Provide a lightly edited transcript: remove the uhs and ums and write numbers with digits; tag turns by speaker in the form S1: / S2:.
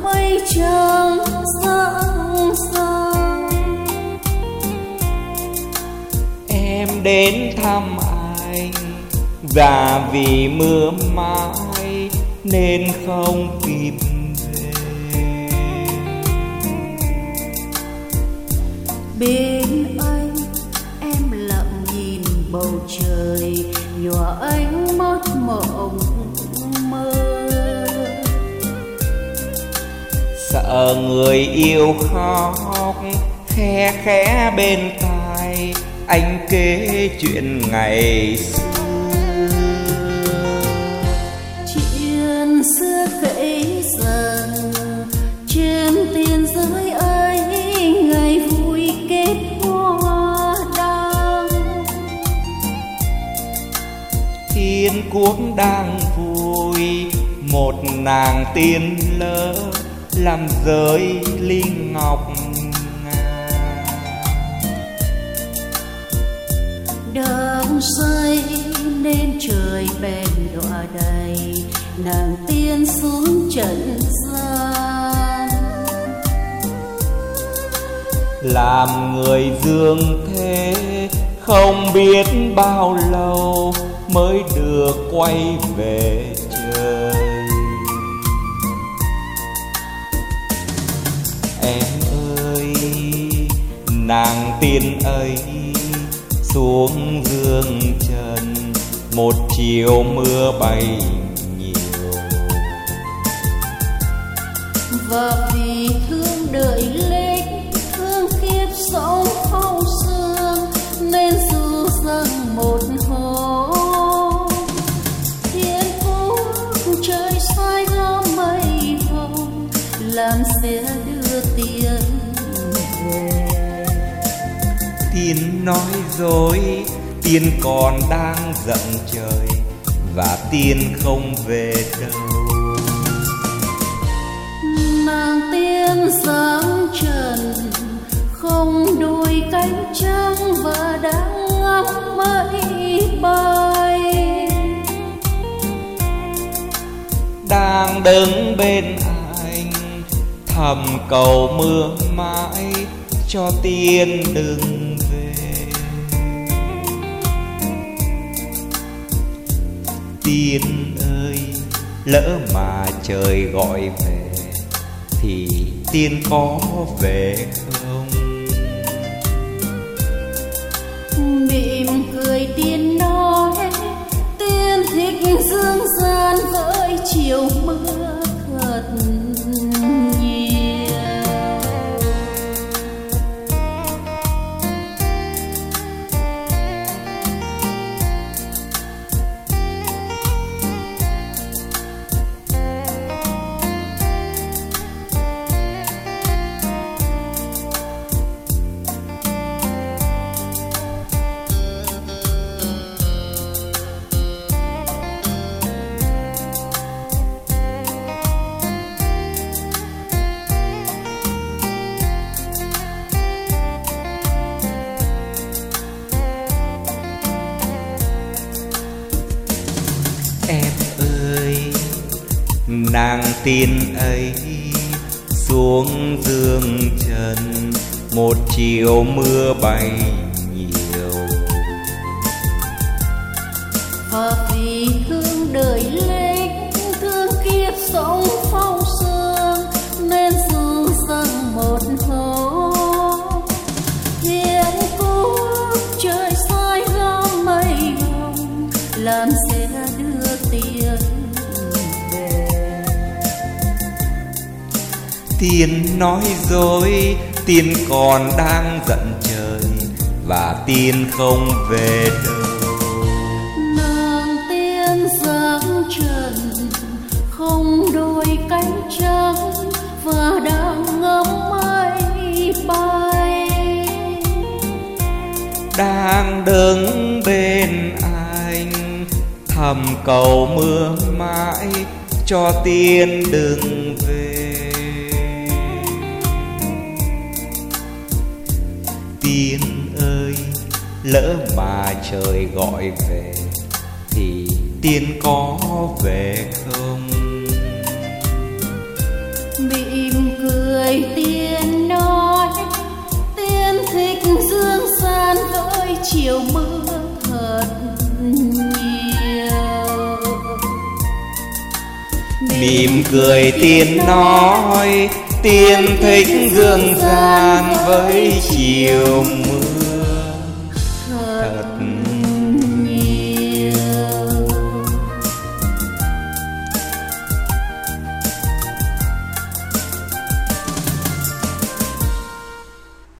S1: mây trắng sáng sáng.
S2: Em đến thăm anh và vì mưa mãi nên không kịp về.
S1: Bên anh em lặng nhìn bầu trời, nhòa ánh mắt mộng mơ.
S2: Sợ người yêu khóc khe khẽ bên tai anh kể chuyện ngày xưa.
S1: Chuyện xưa kể rằng trên tiền giới ấy ngày vui kết hoa đăng.
S2: Thiên quốc đang vui, một nàng tiên lỡ làm rơi ly ngọc ngà.
S1: Đang say nên trời bèn đọa đầy, nàng tiên xuống trần gian.
S2: Làm người dương thế không biết bao lâu mới được quay về trời. Em ơi, nàng tiên ấy xuống dương trần, một chiều mưa bay nhiều.
S1: Và vì thương đợi linh, thương kiếp sống phong sương, nên dù rằng một hôm thiên quốc trời xoay gom mây hồng, làm sẽ đưa tiền về.
S2: Tiên nói dối, tiên còn đang giận trời và tiên không về đâu.
S1: Nàng tiên dáng trần không đôi cánh trắng và đang ngắm mây bay.
S2: Đang đứng bên anh thầm cầu mưa mãi cho tiên đừng về. Tiên ơi, lỡ mà trời gọi về thì tiên có về không?
S1: Mỉm cười tiên nói, tiên thích dương gian với chiều mưa thật nhiều.
S2: Em ơi, nàng tiên ấy xuống dương trần, một chiều mưa bay nhiều.
S1: Và vì thương đợi linh, thương kiếp sống phong sương, nên dù rằng một hôm thiên quốc trời xoay gom mây hồng, làm sẽ đưa tiền về.
S2: Tiên nói dối, tiên còn đang giận trời và tiên không về đâu.
S1: Nàng tiên dáng trần không đôi cánh trắng và đang ngắm mây bay.
S2: Đang đứng bên anh thầm cầu mưa mãi cho tiên đừng về. Tiên ơi, lỡ mà trời gọi về thì tiên có về không?
S1: mỉm cười tiên nói tiên thích dương gian với chiều mưa thật nhiều.
S2: Mỉm cười tiên nói tiên thích dương gian với chiều mưa